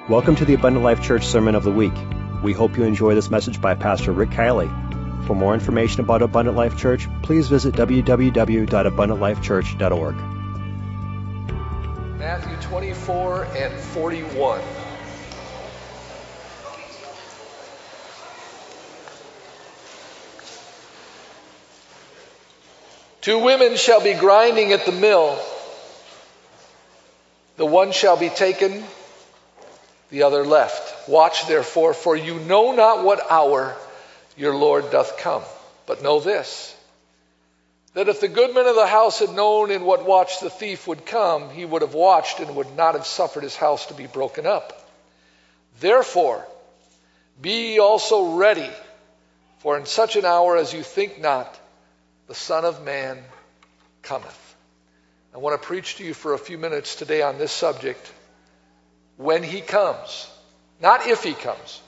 Welcome to the Abundant Life Church Sermon of the Week. We hope you enjoy this message by Pastor Rick Kiley. For more information about Abundant Life Church, please visit www.abundantlifechurch.org. Matthew 24 and 41. Two women shall be grinding at the mill. The one shall be taken, the other left. Watch therefore, for you know not what hour your Lord doth come. But know this, that if the goodman of the house had known in what watch the thief would come, he would have watched and would not have suffered his house to be broken up. Therefore, be ye also ready, for in such an hour as you think not, the Son of Man cometh. I want to preach to you for a few minutes today on this subject. When he comes, not if he comes.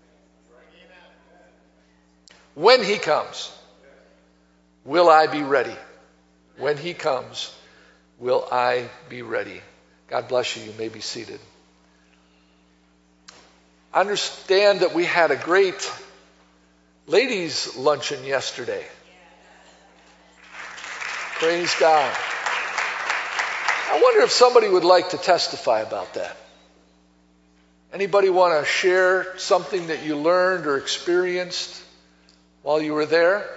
When he comes, will I be ready? When he comes, will I be ready? God bless you. You may be seated. I understand that we had a great ladies' luncheon yesterday. Praise God. I wonder if somebody would like to testify about that. Anybody want to share something that you learned or experienced while you were there?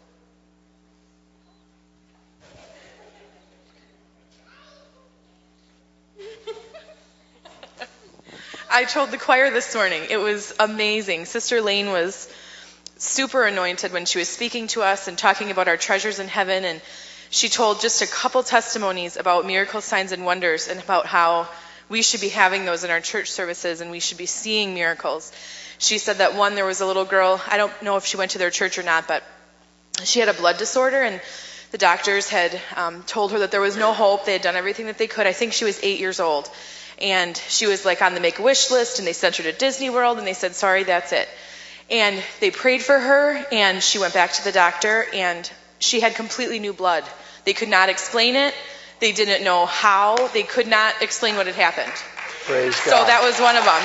I told the choir this morning. It was amazing. Sister Lane was super anointed when she was speaking to us and talking about our treasures in heaven. And she told just a couple testimonies about miracle signs and wonders and about how we should be having those in our church services and we should be seeing miracles. She said that there was a little girl, I don't know if she went to their church or not, but she had a blood disorder and the doctors had told her that there was no hope. They had done everything that they could. I think she was 8 years old. And she was like on the Make-A-Wish list and they sent her to Disney World and they said, sorry, that's it. And they prayed for her and she went back to the doctor and she had completely new blood. They could not explain it. They didn't know how. They could not explain what had happened. Praise God. So that was one of them.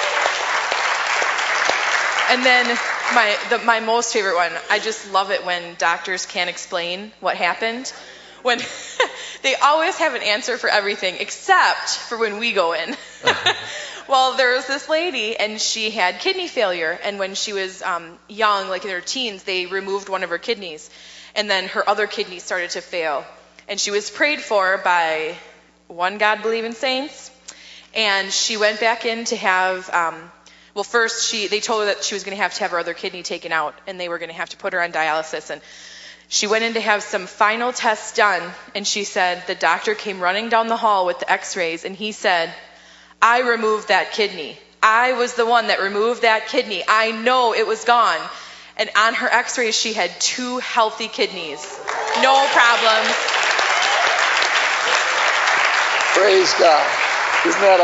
And then my most favorite one, I just love it when doctors can't explain what happened. When they always have an answer for everything except for when we go in. Well, there was this lady and she had kidney failure. And when she was young, like in her teens, they removed one of her kidneys. And then her other kidney started to fail. And she was prayed for by one God-believing saints. And she went back in to have, first they told her that she was going to have her other kidney taken out. And they were going to have to put her on dialysis. And she went in to have some final tests done. And she said the doctor came running down the hall with the x-rays. And he said, I removed that kidney. I was the one that removed that kidney. I know it was gone. And on her x-rays, she had 2 healthy kidneys. No problems. Praise God. Isn't that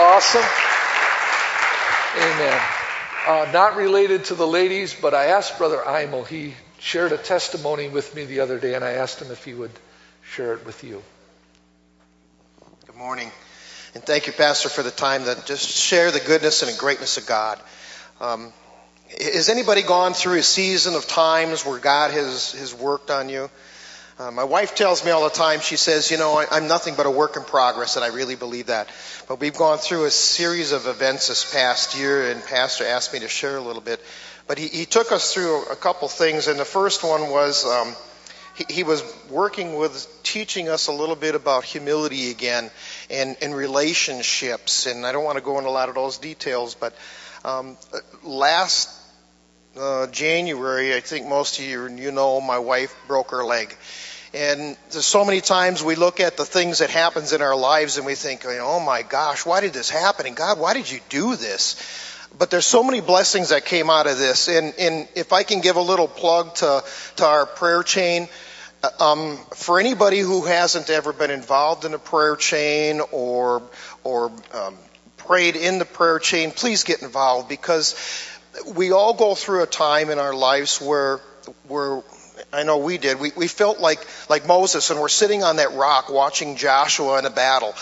awesome? Amen. Not related to the ladies, but I asked Brother Imo. He shared a testimony with me the other day, and I asked him if he would share it with you. Good morning. And thank you, Pastor, for the time to just share the goodness and greatness of God. Has anybody gone through a season of times where God has worked on you? My wife tells me all the time, she says, I'm nothing but a work in progress, and I really believe that. But we've gone through a series of events this past year, and Pastor asked me to share a little bit. But he took us through a couple things, and the first one was he was working with teaching us a little bit about humility again and relationships. And I don't want to go into a lot of those details, but last January, I think most of you know, my wife broke her leg. And there's so many times we look at the things that happens in our lives and we think, oh my gosh, why did this happen? And God, why did you do this? But there's so many blessings that came out of this. And if I can give a little plug to our prayer chain, for anybody who hasn't ever been involved in a prayer chain or prayed in the prayer chain, please get involved, because we all go through a time in our lives where I know we did. We felt like Moses, and we're sitting on that rock watching Joshua in a battle.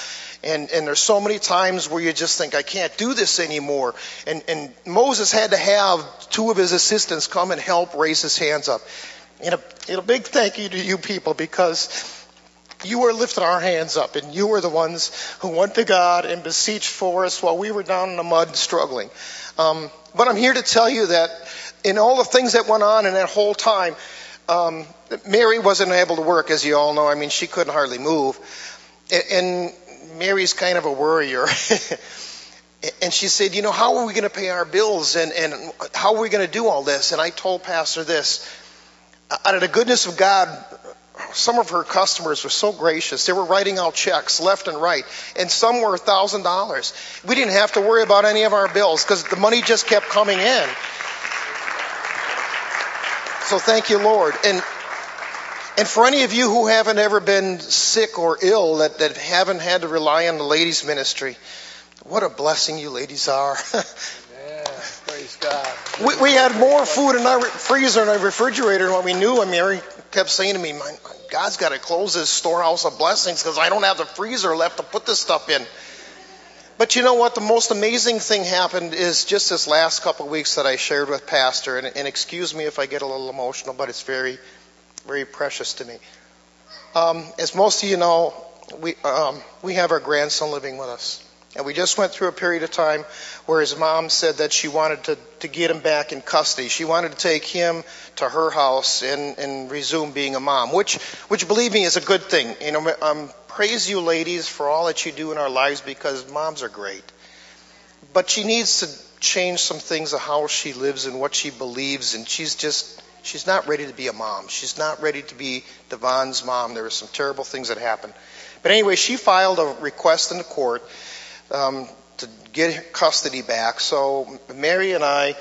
And there's so many times where you just think, I can't do this anymore. And Moses had to have two of his assistants come and help raise his hands up. And a big thank you to you people, because you were lifting our hands up, and you were the ones who went to God and beseeched for us while we were down in the mud struggling. But I'm here to tell you that in all the things that went on in that whole time, Mary wasn't able to work, as you all know. I mean, she couldn't hardly move. And Mary's kind of a worrier. And she said, how are we going to pay our bills? And how are we going to do all this? And I told Pastor this. Out of the goodness of God, some of her customers were so gracious. They were writing out checks left and right. And some were $1,000. We didn't have to worry about any of our bills because the money just kept coming in. So thank you, Lord. And for any of you who haven't ever been sick or ill, that haven't had to rely on the ladies' ministry, what a blessing you ladies are. Yeah, praise God. We had more food in our freezer and our refrigerator than what we knew. And Mary kept saying to me, God's got to close his storehouse of blessings because I don't have the freezer left to put this stuff in. But you know what? The most amazing thing happened is just this last couple of weeks that I shared with Pastor. And excuse me if I get a little emotional, but it's very, very precious to me. As most of you know, we have our grandson living with us. And we just went through a period of time where his mom said that she wanted to get him back in custody. She wanted to take him to her house and resume being a mom, which believe me is a good thing. Praise you ladies for all that you do in our lives, because moms are great. But she needs to change some things of how she lives and what she believes, and she's not ready to be a mom. She's not ready to be Devon's mom. There were some terrible things that happened. But anyway, she filed a request in the court to get custody back. So Mary and I,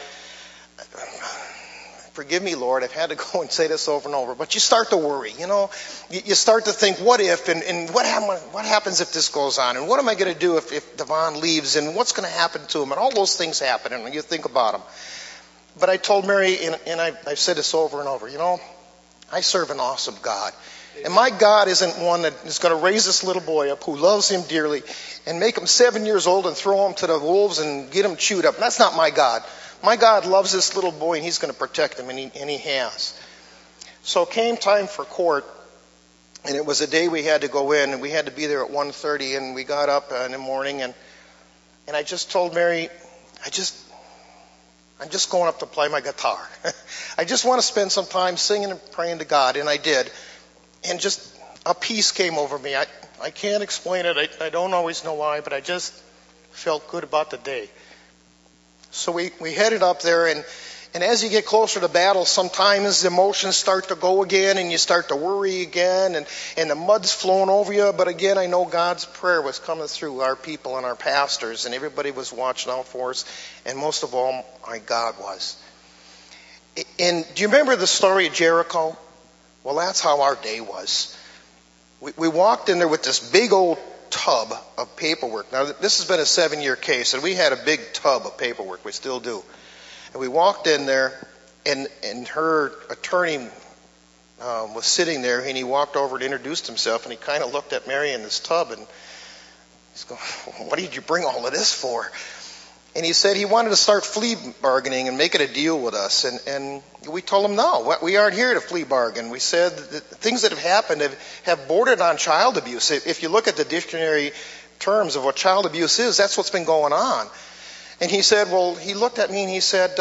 forgive me, Lord, I've had to go and say this over and over, but you start to worry, you start to think, what if, and what happens if this goes on, and what am I going to do if Devon leaves, and what's going to happen to him, and all those things happen, and you think about them. But I told Mary, and I've said this over and over, I serve an awesome God. And my God isn't one that is going to raise this little boy up who loves him dearly and make him 7 years old and throw him to the wolves and get him chewed up. That's not my God. My God loves this little boy, and he's going to protect him, and he has. So it came time for court, and it was a day we had to go in, and we had to be there at 1:30, and we got up in the morning, and I just told Mary, I'm just going up to play my guitar. I just want to spend some time singing and praying to God, and I did. And just a peace came over me. I can't explain it. I don't always know why, but I just felt good about the day. So we headed up there, and as you get closer to battle, sometimes the emotions start to go again, and you start to worry again, and the mud's flowing over you. But again, I know God's prayer was coming through our people and our pastors, and everybody was watching out for us, and most of all, my God was. And do you remember the story of Jericho? Well, that's how our day was. We walked in there with this big old tub of paperwork. Now, this has been a 7-year case, and we had a big tub of paperwork. We still do. And we walked in there, and her attorney was sitting there, and he walked over and introduced himself, and he kind of looked at Mary in this tub, and he's going, what did you bring all of this for? And he said he wanted to start flea bargaining and making a deal with us. And we told him, no, we aren't here to flea bargain. We said that things that have happened have bordered on child abuse. If you look at the dictionary terms of what child abuse is, that's what's been going on. And he said, well, he looked at me and he said,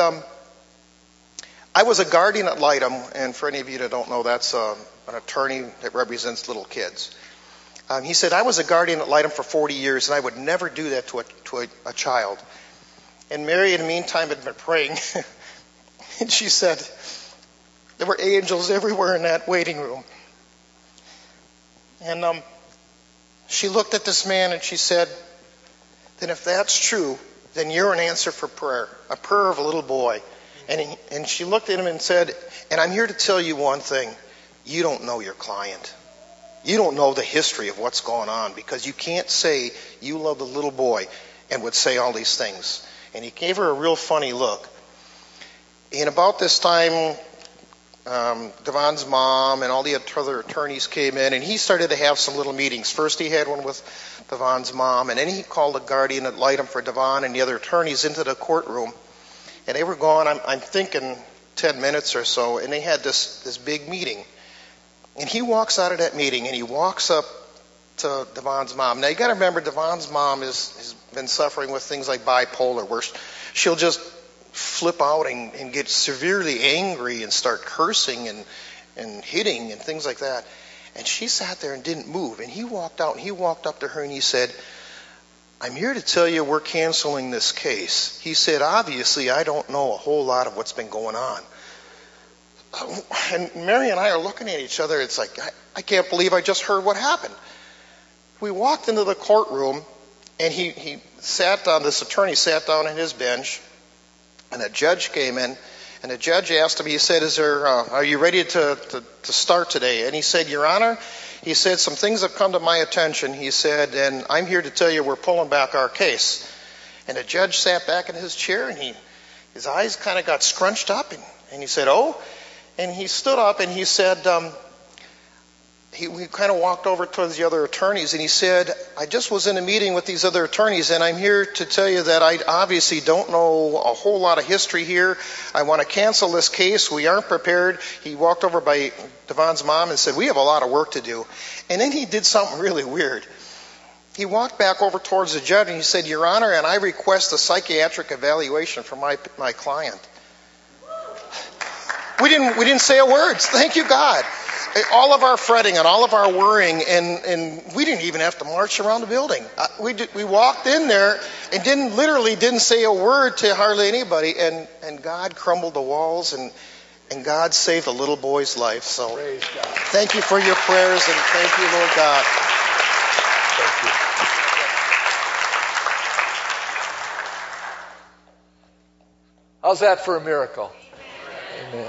I was a guardian at Lightham. And for any of you that don't know, that's an attorney that represents little kids. He said, I was a guardian at Lightham for 40 years, and I would never do that to a child. And Mary, in the meantime, had been praying. And she said, there were angels everywhere in that waiting room. And she looked at this man and she said, then if that's true, then you're an answer for prayer, a prayer of a little boy. And she looked at him and said, and I'm here to tell you one thing. You don't know your client. You don't know the history of what's going on, because you can't say you love the little boy and would say all these things. And he gave her a real funny look. And about this time, Devon's mom and all the other attorneys came in, and he started to have some little meetings. First he had one with Devon's mom, and then he called a guardian ad litem for Devon and the other attorneys into the courtroom. And they were gone, I'm thinking, 10 minutes or so, and they had this big meeting. And he walks out of that meeting, and he walks up to Devon's mom. Now, you got to remember, Devon's mom has been suffering with things like bipolar, where she'll just flip out and get severely angry and start cursing and hitting and things like that. And she sat there and didn't move. And he walked out, and he walked up to her, and he said, I'm here to tell you we're canceling this case. He said, obviously, I don't know a whole lot of what's been going on. And Mary and I are looking at each other. It's like, I can't believe I just heard what happened. We walked into the courtroom, and he sat down, this attorney sat down on his bench, and a judge came in, and the judge asked him, he said, are you ready to start today? And he said, Your Honor, he said, some things have come to my attention, he said, and I'm here to tell you we're pulling back our case. And the judge sat back in his chair, and his eyes kind of got scrunched up, and he said, oh? And he stood up, and he said, we kind of walked over towards the other attorneys, and he said, I just was in a meeting with these other attorneys, and I'm here to tell you that I obviously don't know a whole lot of history here. I want to cancel this case. We aren't prepared. He walked over by Devon's mom and said, we have a lot of work to do. And then he did something really weird. He walked back over towards the judge, and he said, Your Honor, and I request a psychiatric evaluation for my client. We didn't say a word. Thank you, God. All of our fretting and all of our worrying, and we didn't even have to march around the building. We walked in there and didn't say a word to hardly anybody, and God crumbled the walls, and God saved a little boy's life. So thank you for your prayers, and thank you, Lord God. Thank you. How's that for a miracle? Amen.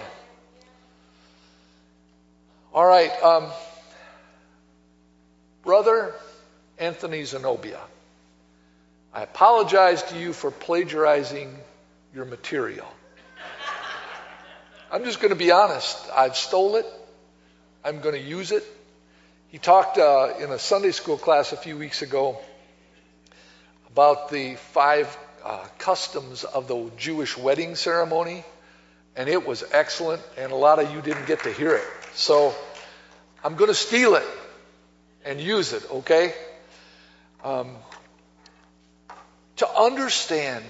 All right, Brother Anthony Zenobia, I apologize to you for plagiarizing your material. I'm just going to be honest. I've stole it. I'm going to use it. He talked in a Sunday school class a few weeks ago about the 5 customs of the Jewish wedding ceremony, and it was excellent, and a lot of you didn't get to hear it. So I'm going to steal it and use it, okay? To understand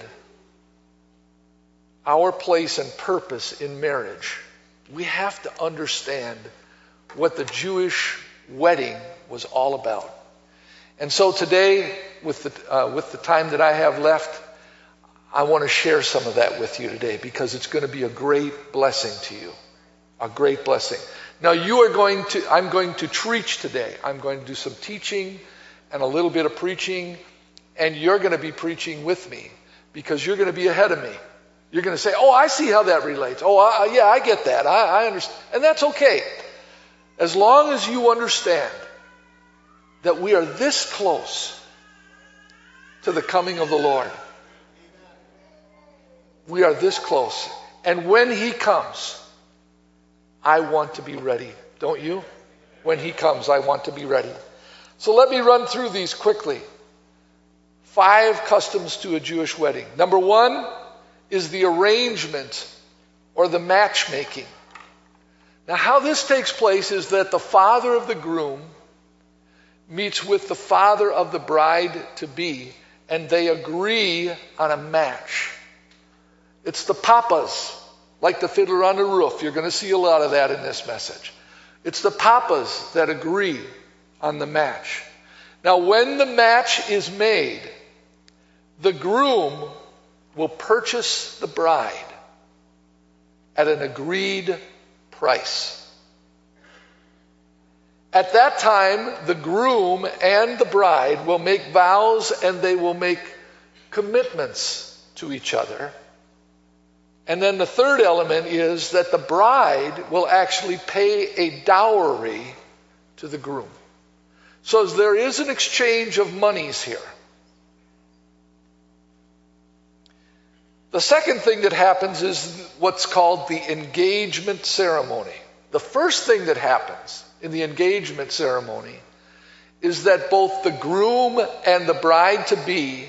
our place and purpose in marriage, we have to understand what the Jewish wedding was all about. And so today, with the time that I have left, I want to share some of that with you today, because it's going to be a great blessing to you. A great blessing. Now I'm going to preach today. I'm going to do some teaching and a little bit of preaching, and you're going to be preaching with me, because you're going to be ahead of me. You're going to say, oh, I see how that relates. Oh, yeah, I get that. I understand. And that's okay. As long as you understand that we are this close to the coming of the Lord. We are this close. And when He comes, I want to be ready. Don't you? When He comes, I want to be ready. So let me run through these quickly. 5 customs to a Jewish wedding. Number 1 is the arrangement or the matchmaking. Now, how this takes place is that the father of the groom meets with the father of the bride-to-be, and they agree on a match. It's the papas, like the Fiddler on the Roof. You're going to see a lot of that in this message. It's the papas that agree on the match. Now, when the match is made, the groom will purchase the bride at an agreed price. At that time, the groom and the bride will make vows, and they will make commitments to each other. And then the third element is that the bride will actually pay a dowry to the groom. So there is an exchange of monies here. The second thing that happens is what's called the engagement ceremony. The first thing that happens in the engagement ceremony is that both the groom and the bride-to-be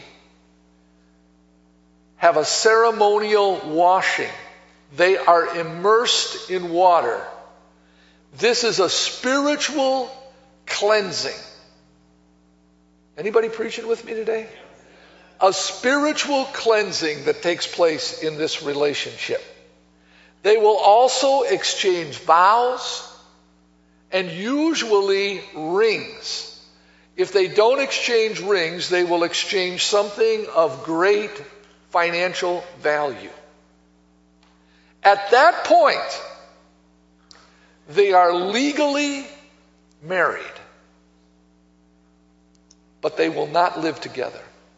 have a ceremonial washing. They are immersed in water. This is a spiritual cleansing. Anybody preaching with me today? A spiritual cleansing that takes place in this relationship. They will also exchange vows and usually rings. If they don't exchange rings, they will exchange something of great financial value. At that point, they are legally married, but they will not live together.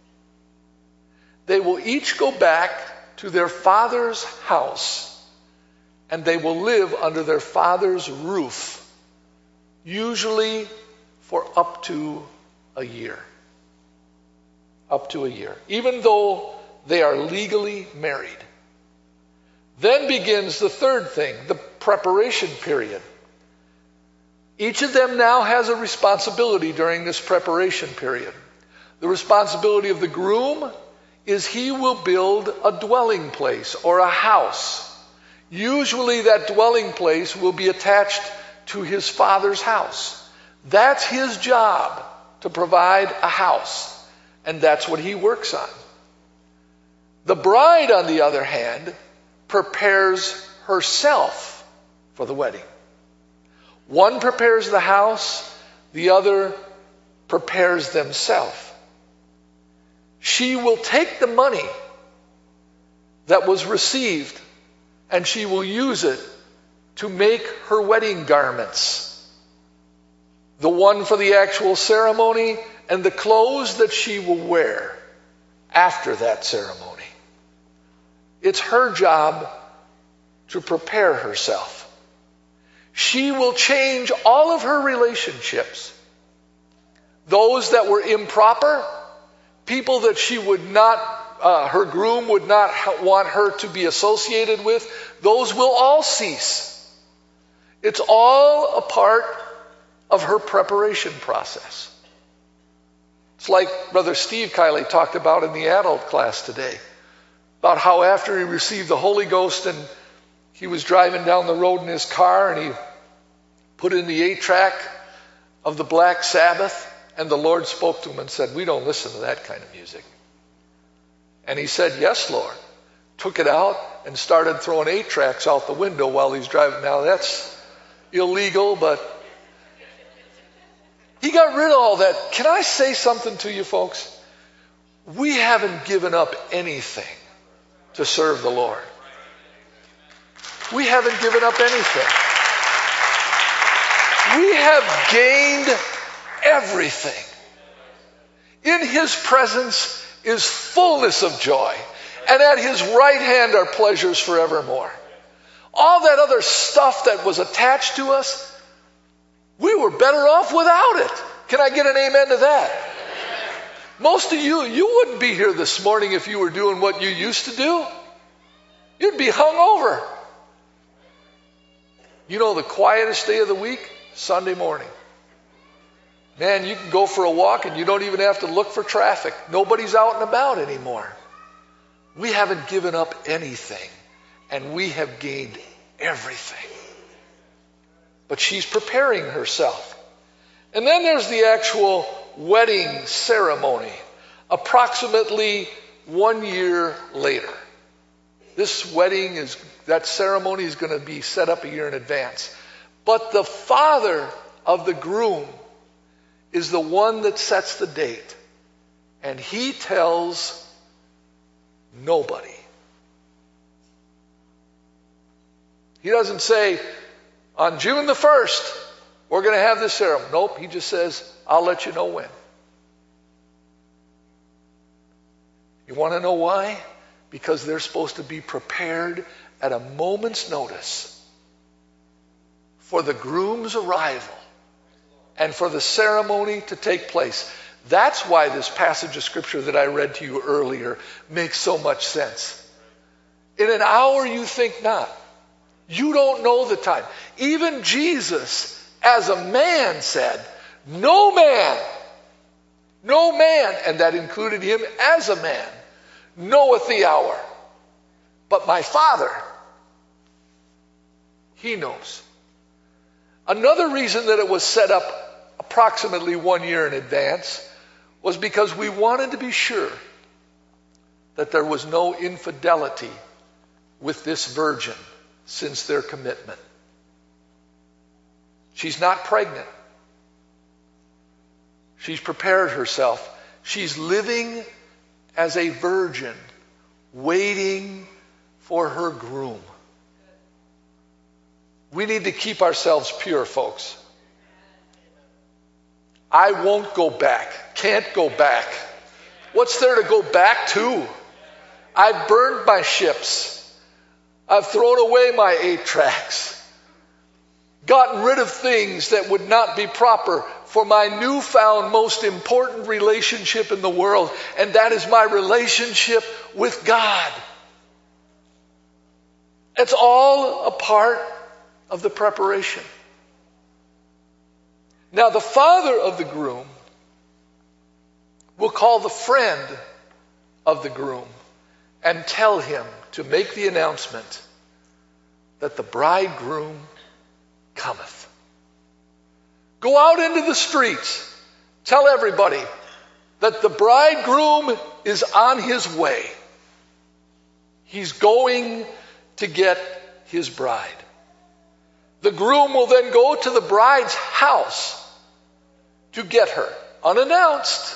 They will each go back to their father's house, and they will live under their father's roof, usually for up to a year. Up to a year, even though they are legally married. Then begins the third thing, the preparation period. Each of them now has a responsibility during this preparation period. The responsibility of the groom is he will build a dwelling place or a house. Usually that dwelling place will be attached to his father's house. That's his job, to provide a house. And that's what he works on. The bride, on the other hand, prepares herself for the wedding. One prepares the house, the other prepares themselves. She will take the money that was received and she will use it to make her wedding garments. The one for the actual ceremony and the clothes that she will wear after that ceremony. It's her job to prepare herself. She will change all of her relationships. Those that were improper, people that she would not, her groom would not want her to be associated with, those will all cease. It's all a part of her preparation process. It's like Brother Steve Kiley talked about in the adult class today, about how after he received the Holy Ghost and he was driving down the road in his car and he put in the 8-track of the Black Sabbath, and the Lord spoke to him and said, "We don't listen to that kind of music." And he said, "Yes, Lord." Took it out and started throwing 8-tracks out the window while he's driving. Now that's illegal, but he got rid of all that. Can I say something to you folks? We haven't given up anything to serve the Lord. We haven't given up anything. We have gained everything. In his presence is fullness of joy, and at his right hand are pleasures forevermore. All that other stuff that was attached to us, we were better off without it. Can I get an amen to that? Most of you wouldn't be here this morning if you were doing what you used to do. You'd be hungover. You know the quietest day of the week? Sunday morning. Man, you can go for a walk and you don't even have to look for traffic. Nobody's out and about anymore. We haven't given up anything, and we have gained everything. But she's preparing herself. And then there's the actual wedding ceremony, approximately 1 year later. That ceremony is going to be set up a year in advance. But the father of the groom is the one that sets the date. And he tells nobody. He doesn't say, on June the 1st, we're going to have this ceremony. Nope, he just says, I'll let you know when. You want to know why? Because they're supposed to be prepared at a moment's notice for the groom's arrival and for the ceremony to take place. That's why this passage of scripture that I read to you earlier makes so much sense. In an hour you think not. You don't know the time. Even Jesus, as a man, said, no man, and that included him as a man, knoweth the hour. But my Father, he knows. Another reason that it was set up approximately 1 year in advance was because we wanted to be sure that there was no infidelity with this virgin since their commitment. She's not pregnant. She's prepared herself. She's living as a virgin, waiting for her groom. We need to keep ourselves pure, folks. I won't go back. Can't go back. What's there to go back to? I've burned my ships. I've thrown away my 8 tracks. Gotten rid of things that would not be proper for my newfound most important relationship in the world, and that is my relationship with God. It's all a part of the preparation. Now, the father of the groom will call the friend of the groom and tell him to make the announcement that the bridegroom cometh. Go out into the streets. Tell everybody that the bridegroom is on his way. He's going to get his bride. The groom will then go to the bride's house to get her, unannounced.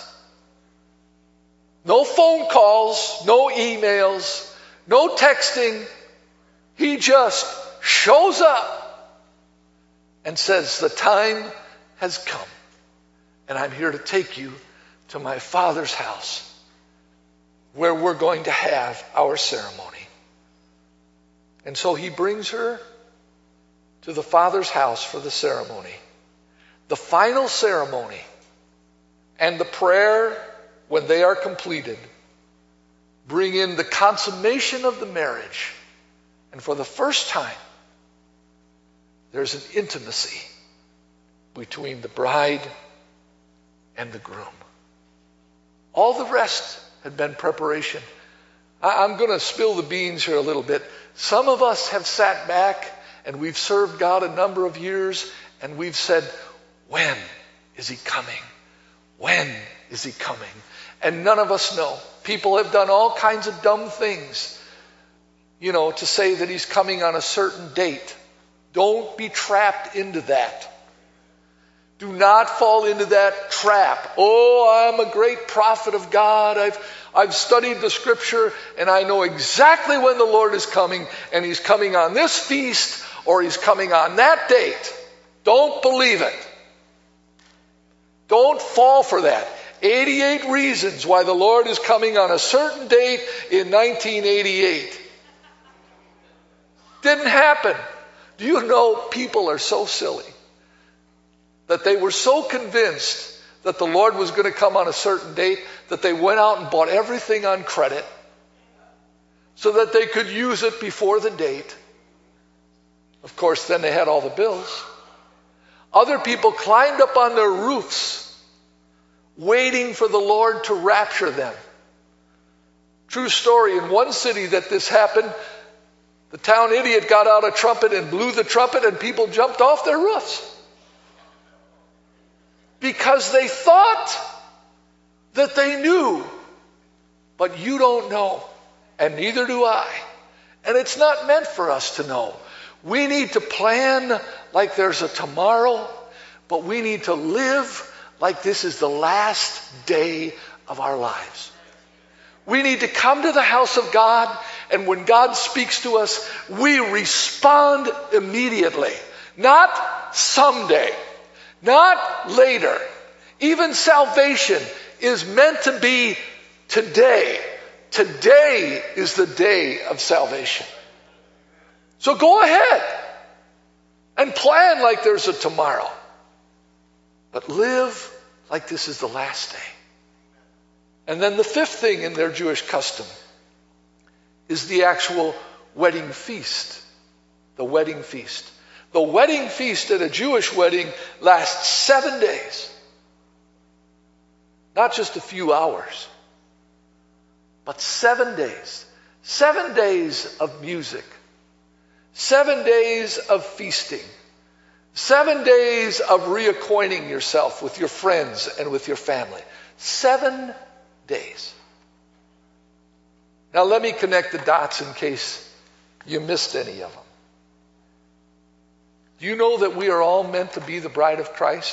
No phone calls, no emails, no texting. He just shows up and says, the time has come, and I'm here to take you to my Father's house where we're going to have our ceremony. And so he brings her to the Father's house for the ceremony. The final ceremony and the prayer, when they are completed, bring in the consummation of the marriage. And for the first time, there's an intimacy between the bride and the groom. All the rest had been preparation. I'm going to spill the beans here a little bit. Some of us have sat back and we've served God a number of years, and we've said, when is he coming? When is he coming? And none of us know. People have done all kinds of dumb things, to say that he's coming on a certain date. Don't be trapped into that. Do not fall into that trap. Oh, I'm a great prophet of God. I've studied the scripture and I know exactly when the Lord is coming, and he's coming on this feast or he's coming on that date. Don't believe it. Don't fall for that. 88 reasons why the Lord is coming on a certain date in 1988. Didn't happen. Do you know people are so silly that they were so convinced that the Lord was going to come on a certain date that they went out and bought everything on credit so that they could use it before the date. Of course, then they had all the bills. Other people climbed up on their roofs waiting for the Lord to rapture them. True story, in one city that this happened, the town idiot got out a trumpet and blew the trumpet, and people jumped off their roofs. Because they thought that they knew. But you don't know, and neither do I. And it's not meant for us to know. We need to plan like there's a tomorrow, but we need to live like this is the last day of our lives. We need to come to the house of God, and when God speaks to us, we respond immediately. Not someday, not later. Even salvation is meant to be today. Today is the day of salvation. So go ahead and plan like there's a tomorrow. But live like this is the last day. And then the fifth thing in their Jewish custom is the actual wedding feast. The wedding feast. The wedding feast at a Jewish wedding lasts 7 days. Not just a few hours, but 7 days. 7 days of music. 7 days of feasting. 7 days of reacquainting yourself with your friends and with your family. 7 days. Now let me connect the dots in case you missed any of them. Do you know that we are all meant to be the bride of Christ?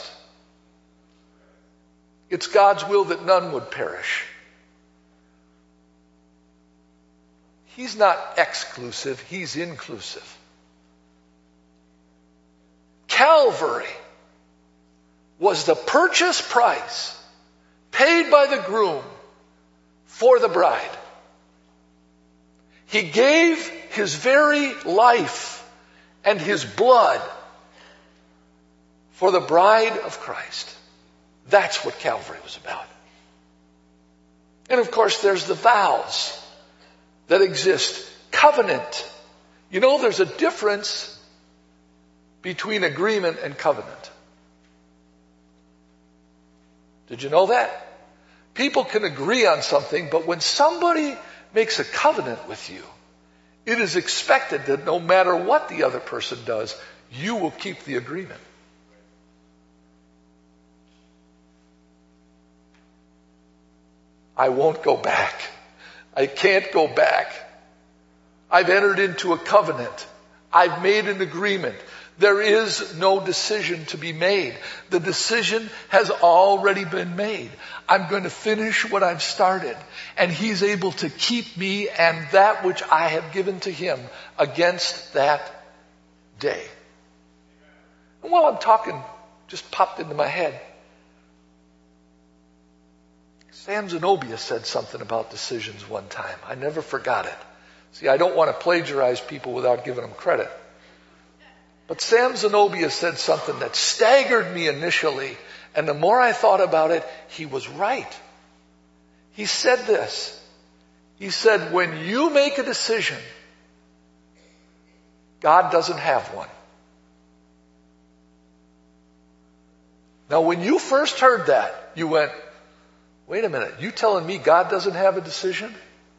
It's God's will that none would perish. He's not exclusive, he's inclusive. Calvary was the purchase price paid by the groom for the bride. He gave his very life and his blood for the bride of Christ. That's what Calvary was about. And of course, there's the vows that exist. Covenant. You know, there's a difference between agreement and covenant. Did you know that? People can agree on something, but when somebody makes a covenant with you, it is expected that no matter what the other person does, you will keep the agreement. I won't go back. I can't go back. I've entered into a covenant. I've made an agreement. There is no decision to be made. The decision has already been made. I'm going to finish what I've started. And he's able to keep me and that which I have given to him against that day. And while I'm talking, just popped into my head. Sam Zenobia said something about decisions one time. I never forgot it. See, I don't want to plagiarize people without giving them credit. But Sam Zenobia said something that staggered me initially, and the more I thought about it, he was right. He said this. He said, when you make a decision, God doesn't have one. Now, when you first heard that, you went, wait a minute, you telling me God doesn't have a decision?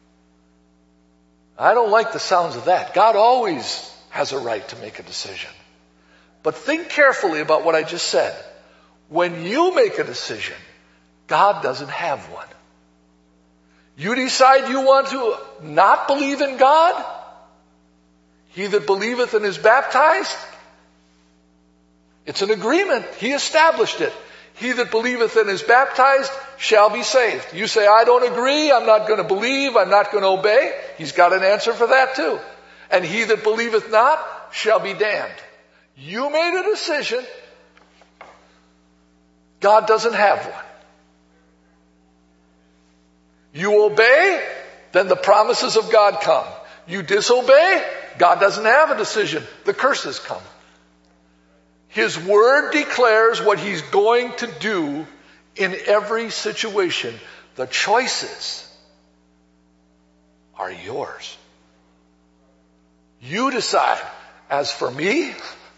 I don't like the sounds of that. God always has a right to make a decision. But think carefully about what I just said. When you make a decision, God doesn't have one. You decide you want to not believe in God? He that believeth and is baptized? It's an agreement. He established it. He that believeth and is baptized shall be saved. You say, I don't agree, I'm not going to believe, I'm not going to obey. He's got an answer for that too. And he that believeth not shall be damned. You made a decision. God doesn't have one. You obey, then the promises of God come. You disobey, God doesn't have a decision. The curses come. His word declares what he's going to do in every situation. The choices are yours. You decide. As for me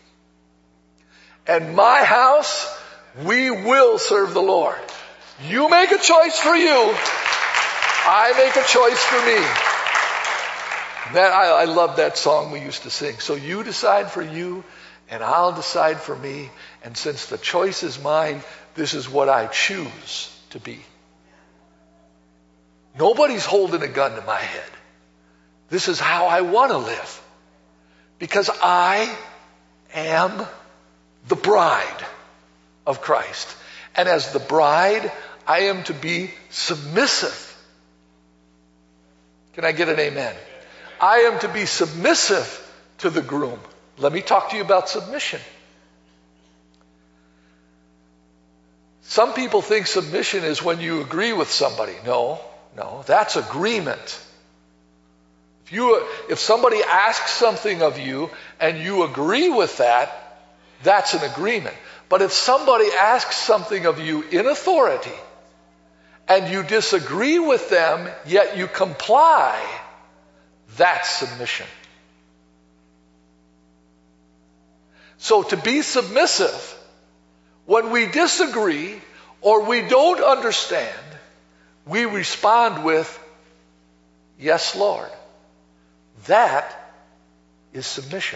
and my house, we will serve the Lord. You make a choice for you. I make a choice for me. I love that song we used to sing. So you decide for you, and I'll decide for me. And since the choice is mine, this is what I choose to be. Nobody's holding a gun to my head. This is how I want to live. Because I am the bride of Christ. And as the bride, I am to be submissive. Can I get an amen? I am to be submissive to the groom. Let me talk to you about submission. Some people think submission is when you agree with somebody. No, that's agreement. If somebody asks something of you and you agree with that, that's an agreement. But if somebody asks something of you in authority and you disagree with them, yet you comply, that's submission. So to be submissive, when we disagree or we don't understand, we respond with, yes, Lord. That is submission.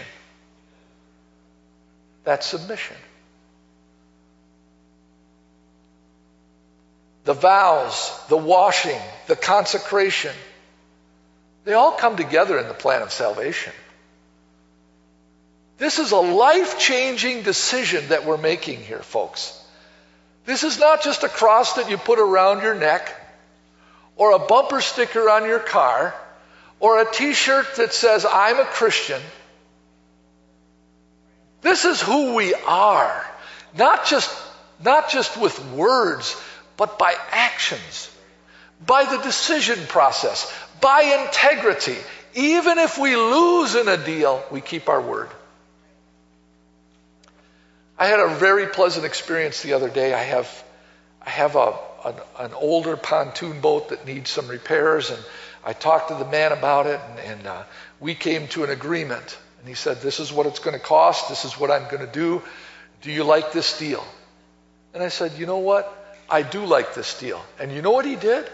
That's submission. The vows, the washing, the consecration, they all come together in the plan of salvation. This is a life-changing decision that we're making here, folks. This is not just a cross that you put around your neck, or a bumper sticker on your car, or a t-shirt that says, I'm a Christian. This is who we are. Not just with words, but by actions, by the decision process, by integrity. Even if we lose in a deal, we keep our word. I had a very pleasant experience the other day. I have an older pontoon boat that needs some repairs, and I talked to the man about it, and we came to an agreement. And he said, this is what it's going to cost. This is what I'm going to do. Do you like this deal? And I said, you know what? I do like this deal. And you know what he did?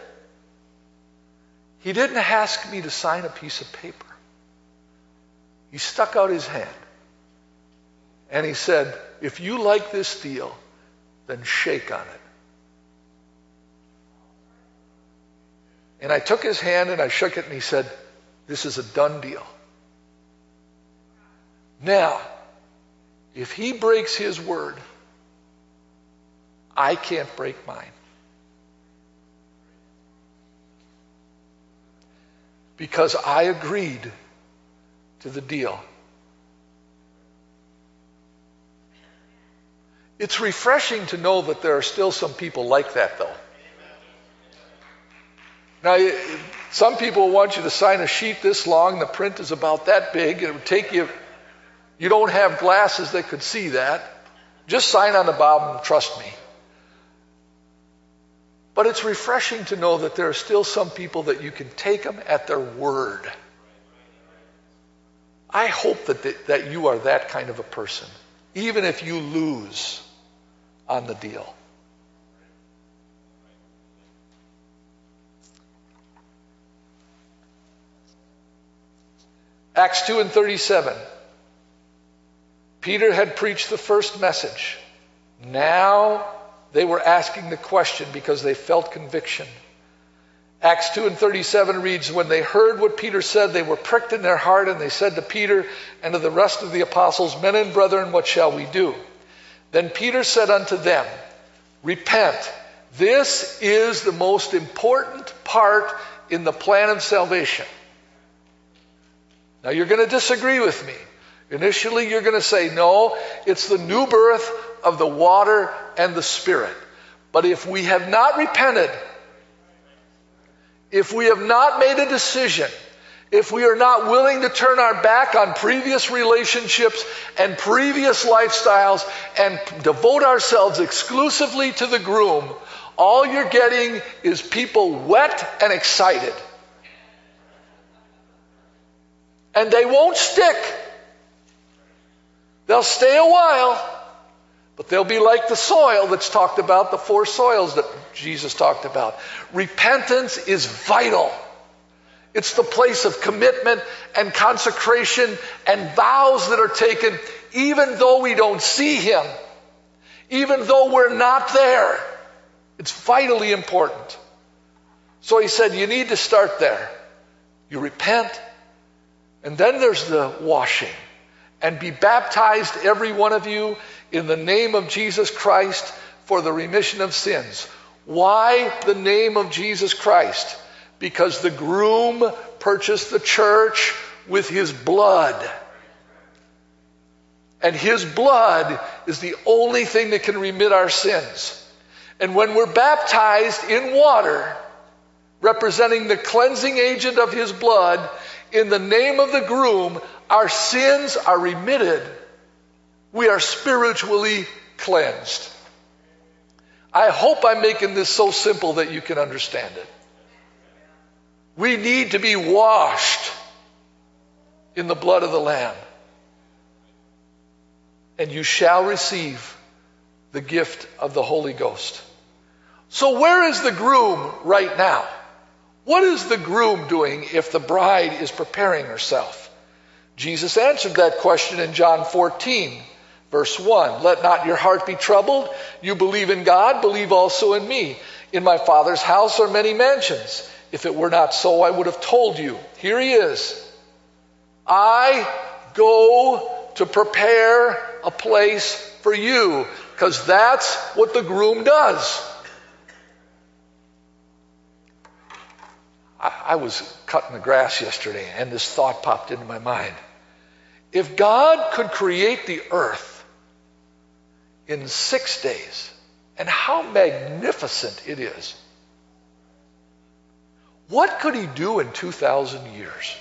He didn't ask me to sign a piece of paper. He stuck out his hand. And he said, if you like this deal, then shake on it. And I took his hand and I shook it, and he said, this is a done deal. Now, if he breaks his word, I can't break mine. Because I agreed to the deal. It's refreshing to know that there are still some people like that, though. Now, some people want you to sign a sheet this long. The print is about that big. It would take you, you don't have glasses that could see that. Just sign on the bottom and trust me. But it's refreshing to know that there are still some people that you can take them at their word. I hope that you are that kind of a person, even if you lose on the deal. Acts 2:37. Peter had preached the first message. Now they were asking the question because they felt conviction. Acts 2:37 reads, when they heard what Peter said, they were pricked in their heart, and they said to Peter and to the rest of the apostles, men and brethren, what shall we do? Then Peter said unto them, repent. This is the most important part in the plan of salvation. Now you're going to disagree with me. Initially you're going to say, no, it's the new birth of the water and the Spirit. But if we have not repented, if we have not made a decision, if we are not willing to turn our back on previous relationships and previous lifestyles and devote ourselves exclusively to the groom, all you're getting is people wet and excited. And they won't stick. They'll stay a while, but they'll be like the soil that's talked about, the 4 soils that Jesus talked about. Repentance is vital. It's the place of commitment and consecration and vows that are taken even though we don't see him, even though we're not there. It's vitally important. So he said, you need to start there. You repent, and then there's the washing. And be baptized, every one of you, in the name of Jesus Christ for the remission of sins. Why the name of Jesus Christ? Because the groom purchased the church with his blood. And his blood is the only thing that can remit our sins. And when we're baptized in water, representing the cleansing agent of his blood, in the name of the groom, our sins are remitted. We are spiritually cleansed. I hope I'm making this so simple that you can understand it. We need to be washed in the blood of the Lamb. and you shall receive the gift of the Holy Ghost. So where is the groom right now? What is the groom doing if the bride is preparing herself? Jesus answered that question in John 14, verse 1. Let not your heart be troubled. You believe in God, believe also in me. In my Father's house are many mansions. If it were not so, I would have told you. Here he is. I go to prepare a place for you, because that's what the groom does. I was cutting the grass yesterday, and this thought popped into my mind. If God could create the earth in 6 days, and how magnificent it is, what could he do in 2,000 years?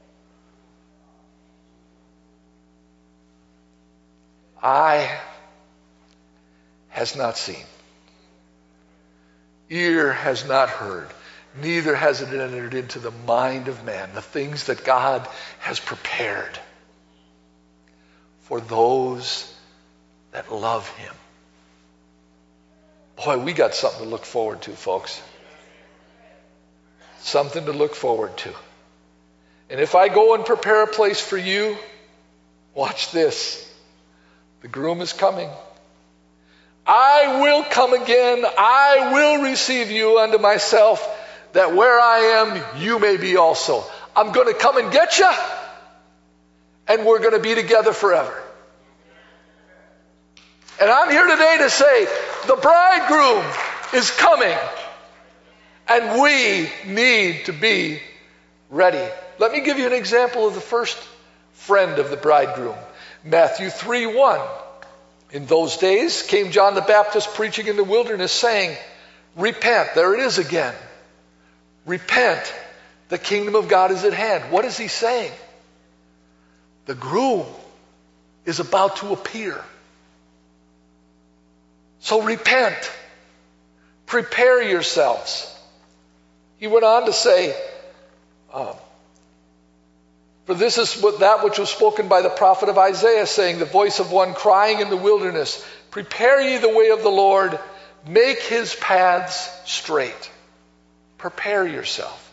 Eye has not seen, ear has not heard, neither has it entered into the mind of man the things that God has prepared for those that love him. Boy, we got something to look forward to, folks. Something to look forward to. And if I go and prepare a place for you, watch this. The groom is coming. I will come again. I will receive you unto myself, that where I am, you may be also. I'm going to come and get you, and we're going to be together forever. And I'm here today to say, the bridegroom is coming, and we need to be ready. Let me give you an example of the first friend of the bridegroom. Matthew 3:1. In those days came John the Baptist preaching in the wilderness, saying, repent. There it is again. Repent. The kingdom of God is at hand. What is he saying? The groom is about to appear. So repent. Prepare yourselves. He went on to say, for this is that which was spoken by the prophet of Isaiah, saying, the voice of one crying in the wilderness, prepare ye the way of the Lord, make his paths straight. Prepare yourself.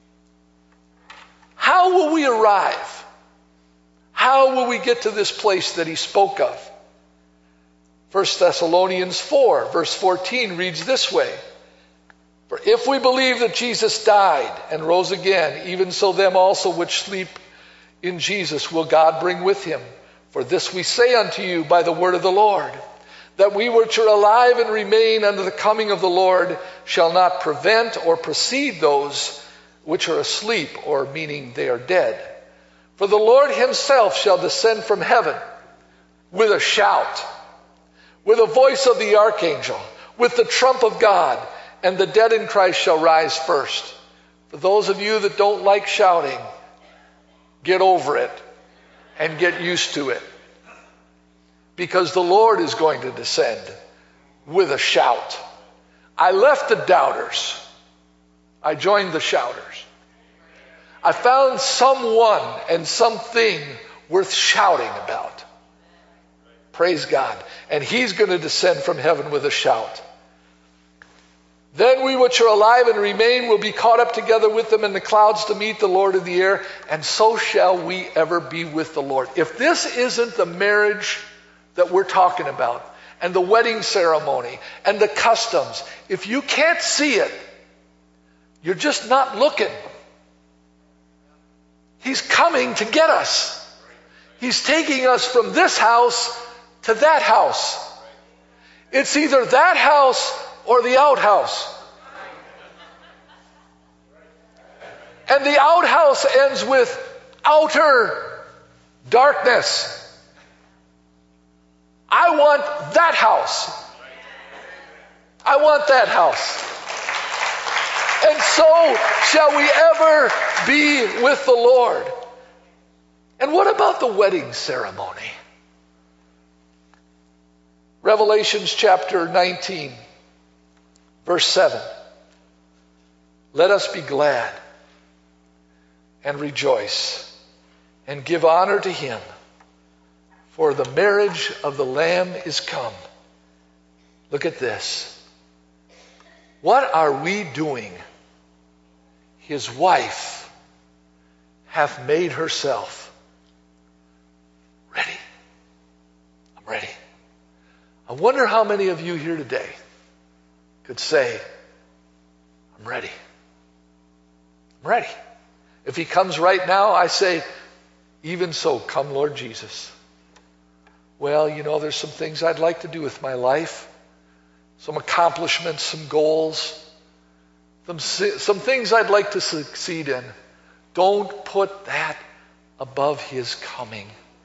How will we arrive? How will we get to this place that he spoke of? 1 Thessalonians 4, verse 14 reads this way. For if we believe that Jesus died and rose again, even so them also which sleep in Jesus will God bring with him. For this we say unto you by the word of the Lord, that we which are alive and remain unto the coming of the Lord shall not prevent or precede those which are asleep, or meaning they are dead. For the Lord himself shall descend from heaven with a shout, with a voice of the archangel, with the trump of God, and the dead in Christ shall rise first. For those of you that don't like shouting, get over it and get used to it. Because the Lord is going to descend with a shout. I left the doubters. I joined the shouters. I found someone and something worth shouting about. Praise God. And he's going to descend from heaven with a shout. Then we which are alive and remain will be caught up together with them in the clouds to meet the Lord in the air, and so shall we ever be with the Lord. If this isn't the marriage that we're talking about, and the wedding ceremony, and the customs, if you can't see it, you're just not looking. He's coming to get us. He's taking us from this house to that house. It's either that house or the outhouse. And the outhouse ends with outer darkness. I want that house. I want that house. And so shall we ever be with the Lord. And what about the wedding ceremony? Revelations chapter 19. Verse 7, let us be glad and rejoice and give honor to him, for the marriage of the Lamb is come. Look at this. What are we doing? His wife hath made herself ready. I'm ready. I wonder how many of you here today could say, I'm ready. I'm ready. If he comes right now, I say, even so, come Lord Jesus. Well, there's some things I'd like to do with my life. Some accomplishments, some goals, some things I'd like to succeed in. Don't put that above his coming.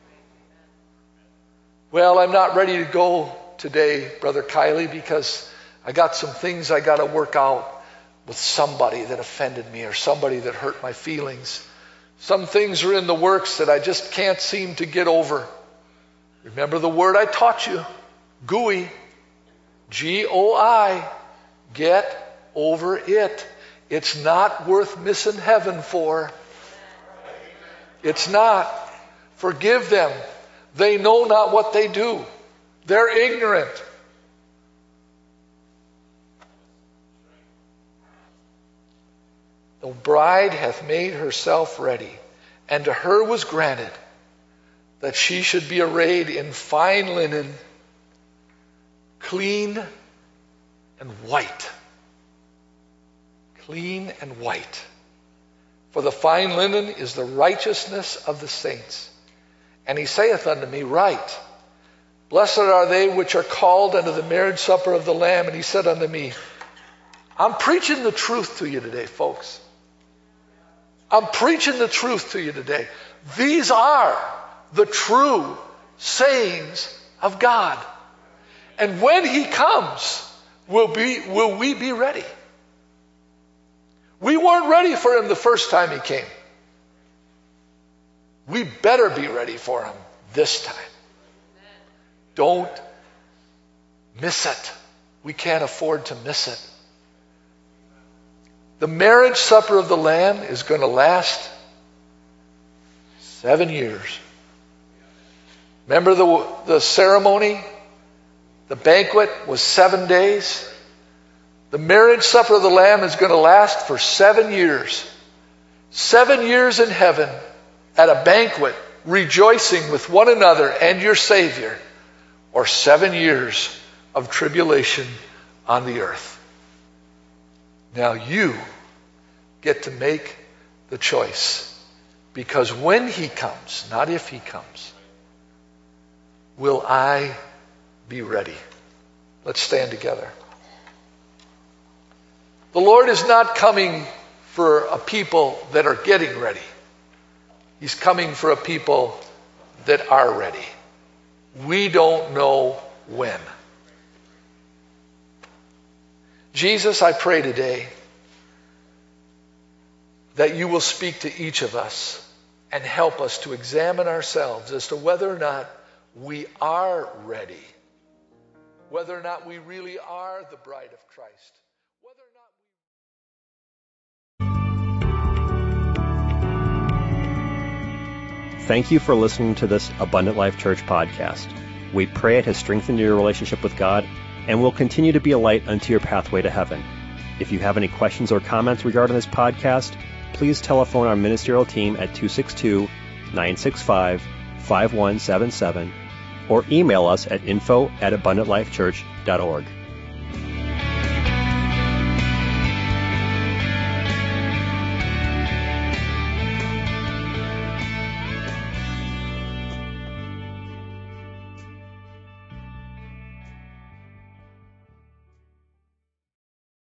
Well, I'm not ready to go today, Brother Kiley, because I got some things I got to work out with somebody that offended me or somebody that hurt my feelings. Some things are in the works that I just can't seem to get over. Remember the word I taught you, GOI. G-O-I. Get over it. It's not worth missing heaven for. It's not. Forgive them. They know not what they do. They're ignorant. The bride hath made herself ready, and to her was granted that she should be arrayed in fine linen, clean and white. Clean and white. For the fine linen is the righteousness of the saints. And he saith unto me, Write, blessed are they which are called unto the marriage supper of the Lamb. And he said unto me, I'm preaching the truth to you today, folks. I'm preaching the truth to you today. These are the true sayings of God. And when he comes, will we be ready? We weren't ready for him the first time he came. We better be ready for him this time. Don't miss it. We can't afford to miss it. The marriage supper of the Lamb is going to last 7 years. Remember the ceremony? The banquet was 7 days. The marriage supper of the Lamb is going to last for 7 years. 7 years in heaven at a banquet, rejoicing with one another and your Savior, or 7 years of tribulation on the earth. Now you get to make the choice, because when he comes, not if he comes, will I be ready? Let's stand together. The Lord is not coming for a people that are getting ready. He's coming for a people that are ready. We don't know when. Jesus, I pray today that you will speak to each of us and help us to examine ourselves as to whether or not we are ready, whether or not we really are the bride of Christ, whether or not Thank you for listening to this Abundant Life Church podcast. We pray it has strengthened your relationship with God and will continue to be a light unto your pathway to heaven. If you have any questions or comments regarding this podcast, please telephone our ministerial team at 262-965-5177 or email us at info@abundantlifechurch.org.